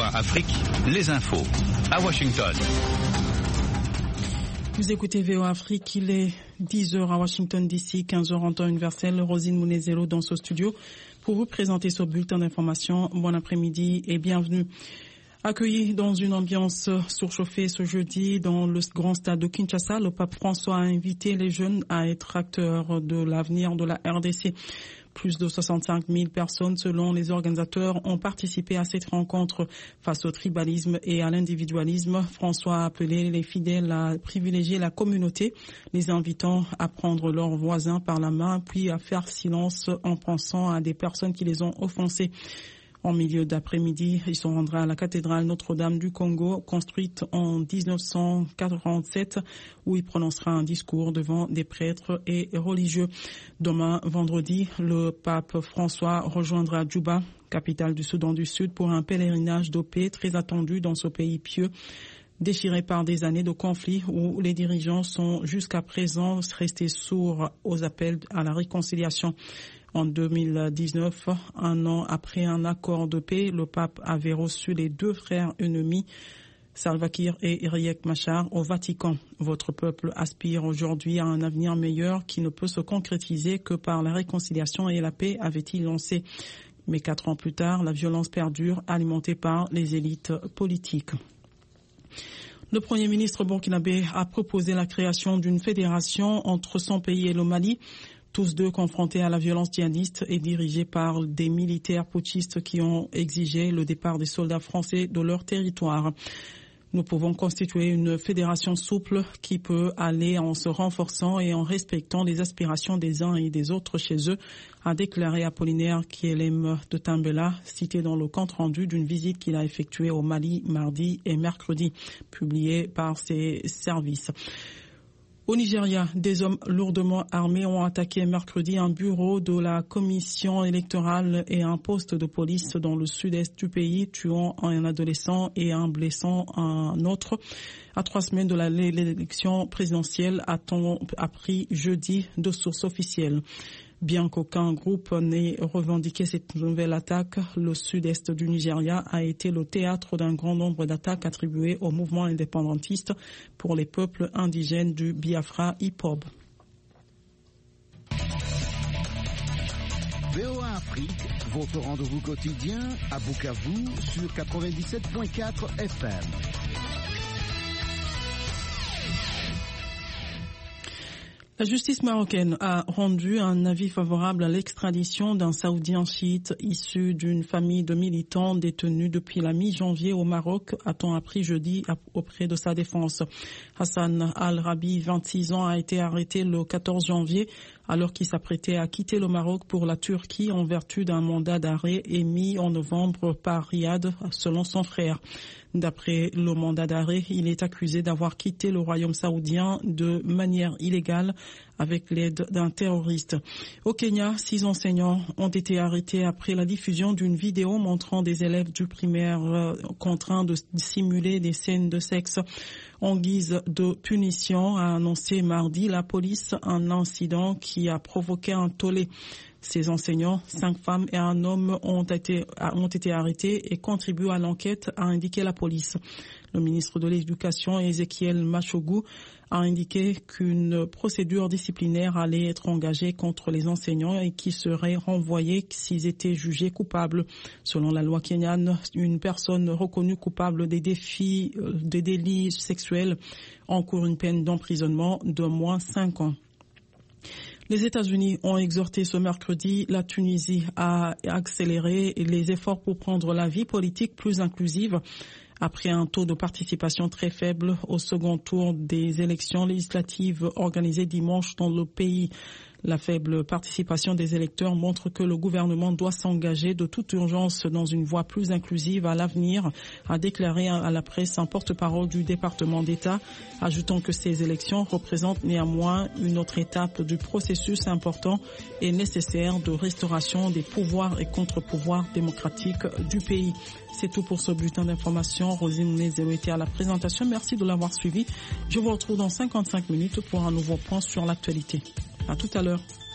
Afrique, les infos à Washington. Vous écoutez VOA Afrique, il est 10h à Washington DC, 15h en temps universel. Rosine Mounezelo dans ce studio pour vous présenter ce bulletin d'information. Bon après-midi et bienvenue. Accueilli dans une ambiance surchauffée ce jeudi dans le grand stade de Kinshasa, le pape François a invité les jeunes à être acteurs de l'avenir de la RDC. Plus de 65 000 personnes, selon les organisateurs, ont participé à cette rencontre face au tribalisme et à l'individualisme. François a appelé les fidèles à privilégier la communauté, les invitant à prendre leurs voisins par la main, puis à faire silence en pensant à des personnes qui les ont offensés. En milieu d'après-midi, ils se rendront à la cathédrale Notre-Dame du Congo, construite en 1947, où il prononcera un discours devant des prêtres et religieux. Demain, vendredi, le pape François rejoindra Djouba, capitale du Soudan du Sud, pour un pèlerinage de paix très attendu dans ce pays pieux, déchiré par des années de conflits où les dirigeants sont jusqu'à présent restés sourds aux appels à la réconciliation. En 2019, un an après un accord de paix, le pape avait reçu les deux frères ennemis, Salva Kiir et Riek Machar, au Vatican. Votre peuple aspire aujourd'hui à un avenir meilleur qui ne peut se concrétiser que par la réconciliation et la paix, avait-il lancé. Mais 4 ans plus tard, la violence perdure, alimentée par les élites politiques. Le Premier ministre burkinabé a proposé la création d'une fédération entre son pays et le Mali, tous deux confrontés à la violence djihadiste et dirigés par des militaires putschistes qui ont exigé le départ des soldats français de leur territoire. Nous pouvons constituer une fédération souple qui peut aller en se renforçant et en respectant les aspirations des uns et des autres chez eux, a déclaré Apollinaire Kielem de Tambela, cité dans le compte-rendu d'une visite qu'il a effectuée au Mali mardi et mercredi, publié par ses services. Au Nigeria, des hommes lourdement armés ont attaqué mercredi un bureau de la commission électorale et un poste de police dans le sud-est du pays, tuant un adolescent et en blessant un autre. À 3 semaines de l'élection présidentielle, a-t-on appris jeudi de sources officielles. Bien qu'aucun groupe n'ait revendiqué cette nouvelle attaque, le sud-est du Nigeria a été le théâtre d'un grand nombre d'attaques attribuées au mouvement indépendantiste pour les peuples indigènes du Biafra Hip-Hop. VOA Afrique, votre rendez-vous quotidien à Bukavu sur 97.4 FM. La justice marocaine a rendu un avis favorable à l'extradition d'un Saoudien chiite issu d'une famille de militants détenus depuis la mi-janvier au Maroc, a-t-on appris jeudi auprès de sa défense. Hassan Al-Rabi, 26 ans, a été arrêté le 14 janvier alors qu'il s'apprêtait à quitter le Maroc pour la Turquie en vertu d'un mandat d'arrêt émis en novembre par Riyad, selon son frère. D'après le mandat d'arrêt, il est accusé d'avoir quitté le royaume saoudien de manière illégale avec l'aide d'un terroriste. Au Kenya, 6 enseignants ont été arrêtés après la diffusion d'une vidéo montrant des élèves du primaire contraints de simuler des scènes de sexe. En guise de punition, a annoncé mardi la police un incident qui a provoqué un tollé. Ces enseignants, 5 femmes et un homme, ont été arrêtés et contribuent à l'enquête, a indiqué la police. Le ministre de l'Éducation, Ezekiel Machogu, a indiqué qu'une procédure disciplinaire allait être engagée contre les enseignants et qui seraient renvoyés s'ils étaient jugés coupables. Selon la loi kenyane, une personne reconnue coupable des délits sexuels encourt une peine d'emprisonnement d'au moins 5 ans. Les États-Unis ont exhorté ce mercredi la Tunisie à accélérer les efforts pour prendre la vie politique plus inclusive après un taux de participation très faible au second tour des élections législatives organisées dimanche dans le pays. La faible participation des électeurs montre que le gouvernement doit s'engager de toute urgence dans une voie plus inclusive à l'avenir, a déclaré à la presse un porte-parole du département d'État, ajoutant que ces élections représentent néanmoins une autre étape du processus important et nécessaire de restauration des pouvoirs et contre-pouvoirs démocratiques du pays. C'est tout pour ce bulletin d'information. Rosine Nézéo était à la présentation. Merci de l'avoir suivi. Je vous retrouve dans 55 minutes pour un nouveau point sur l'actualité. À tout à l'heure.